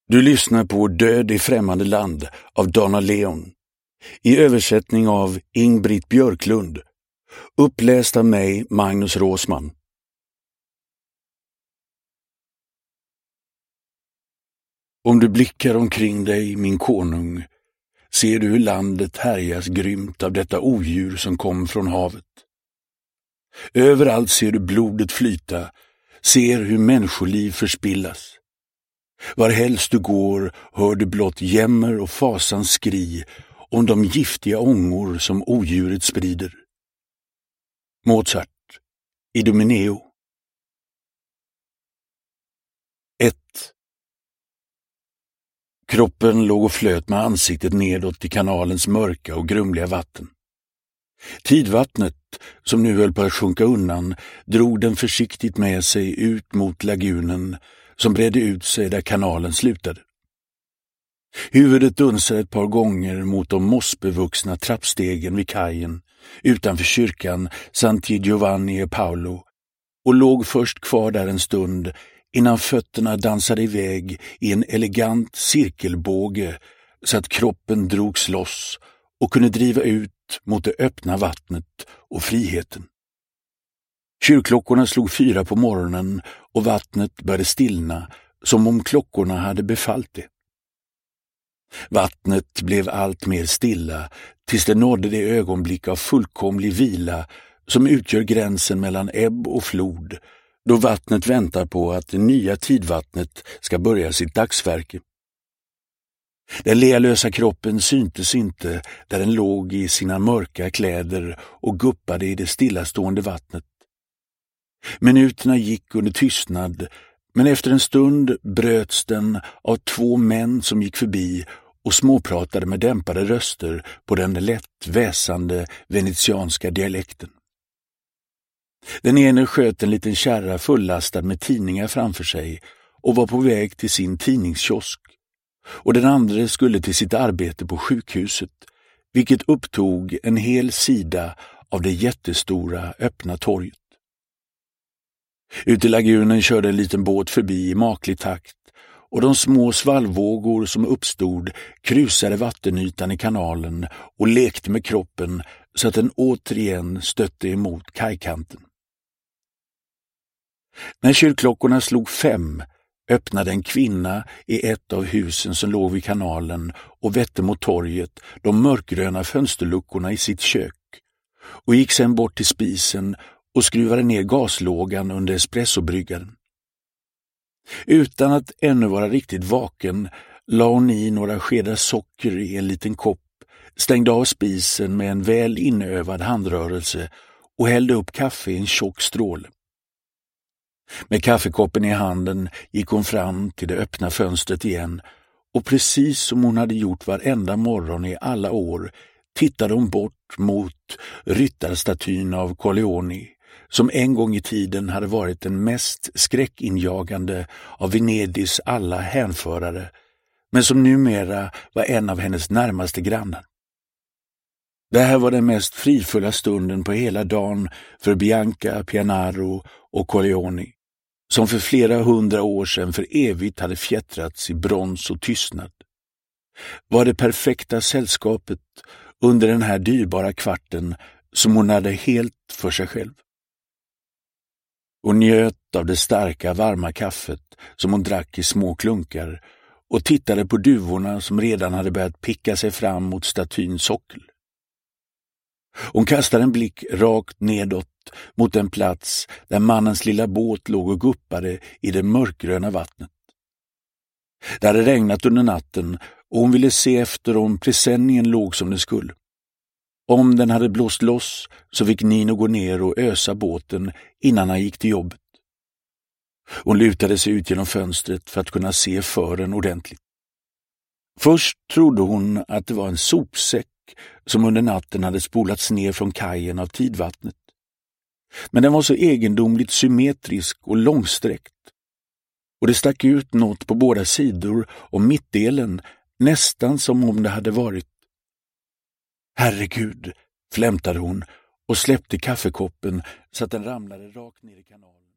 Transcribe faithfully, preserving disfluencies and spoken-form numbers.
Du lyssnar på Död i främmande land av Dana Leon. I översättning av Ingbritt Björklund. Uppläst av mig, Magnus Råsman. Om du blickar omkring dig, min konung, ser du hur landet härjas grymt av detta odjur som kom från havet. Överallt ser du blodet flyta, ser hur människoliv förspillas. Varhelst du går hör du blott jämmer och fasans skri om de giftiga ångor som odjuret sprider. Mozart, Idomeneo. ett. Kroppen låg och flöt med ansiktet nedåt i kanalens mörka och grumliga vatten. Tidvattnet, som nu höll på att sjunka undan, drog den försiktigt med sig ut mot lagunen som bredde ut sig där kanalen slutade. Huvudet dunsade ett par gånger mot de mossbevuxna trappstegen vid kajen utanför kyrkan Santi Giovanni e Paolo och låg först kvar där en stund innan fötterna dansade iväg i en elegant cirkelbåge så att kroppen drogs loss och kunde driva ut mot det öppna vattnet och friheten. Kyrkklockorna slog fyra på morgonen och vattnet började stillna som om klockorna hade befallt det. Vattnet blev allt mer stilla tills det nådde det ögonblick av fullkomlig vila som utgör gränsen mellan ebb och flod, då vattnet väntar på att det nya tidvattnet ska börja sitt dagsverke. Den lealösa kroppen syntes inte där den låg i sina mörka kläder och guppade i det stillastående vattnet. Minuterna gick under tystnad, men efter en stund bröts den av två män som gick förbi och småpratade med dämpade röster på den lätt väsande venetianska dialekten. Den ene sköt en liten kärra fullastad med tidningar framför sig och var på väg till sin tidningskiosk, och den andra skulle till sitt arbete på sjukhuset, vilket upptog en hel sida av det jättestora öppna torget. Ute i lagunen körde en liten båt förbi i maklig takt, och de små svallvågor som uppstod krusade vattenytan i kanalen och lekte med kroppen så att den återigen stötte emot kajkanten. När kyrkklockorna slog fem öppnade en kvinna i ett av husen som låg vid kanalen och vette mot torget de mörkgröna fönsterluckorna i sitt kök och gick sedan bort till spisen och skruvade ner gaslågan under espressobryggaren. Utan att ännu vara riktigt vaken la hon i några skedar socker i en liten kopp, stängde av spisen med en väl inövad handrörelse och hällde upp kaffe i en tjock stråle. Med kaffekoppen i handen gick hon fram till det öppna fönstret igen och precis som hon hade gjort varenda morgon i alla år tittade hon bort mot ryttarstatyn av Corleone, som en gång i tiden hade varit den mest skräckinjagande av Venedigs alla hänförare, men som numera var en av hennes närmaste grannar. Det här var den mest frifulla stunden på hela dagen för Bianca Pianaro och Corleone, som för flera hundra år sedan för evigt hade fjättrats i brons och tystnad. Var det perfekta sällskapet under den här dyrbara kvarten som hon hade helt för sig själv. Hon njöt av det starka varma kaffet som hon drack i små klunkar och tittade på duvorna som redan hade börjat picka sig fram mot statyns sockel. Hon kastade en blick rakt nedåt mot en plats där mannens lilla båt låg och guppade i det mörkgröna vattnet. Det hade regnat under natten och hon ville se efter om presenningen låg som den skulle. Om den hade blåst loss så fick Nino gå ner och ösa båten innan han gick till jobbet. Hon lutade sig ut genom fönstret för att kunna se fören ordentligt. Först trodde hon att det var en sopsäck som under natten hade spolats ner från kajen av tidvattnet. Men den var så egendomligt symmetrisk och långsträckt. Och det stack ut något på båda sidor och mittdelen, nästan som om det hade varit. Herregud, flämtade hon och släppte kaffekoppen så att den ramlade rakt ner i kanalen.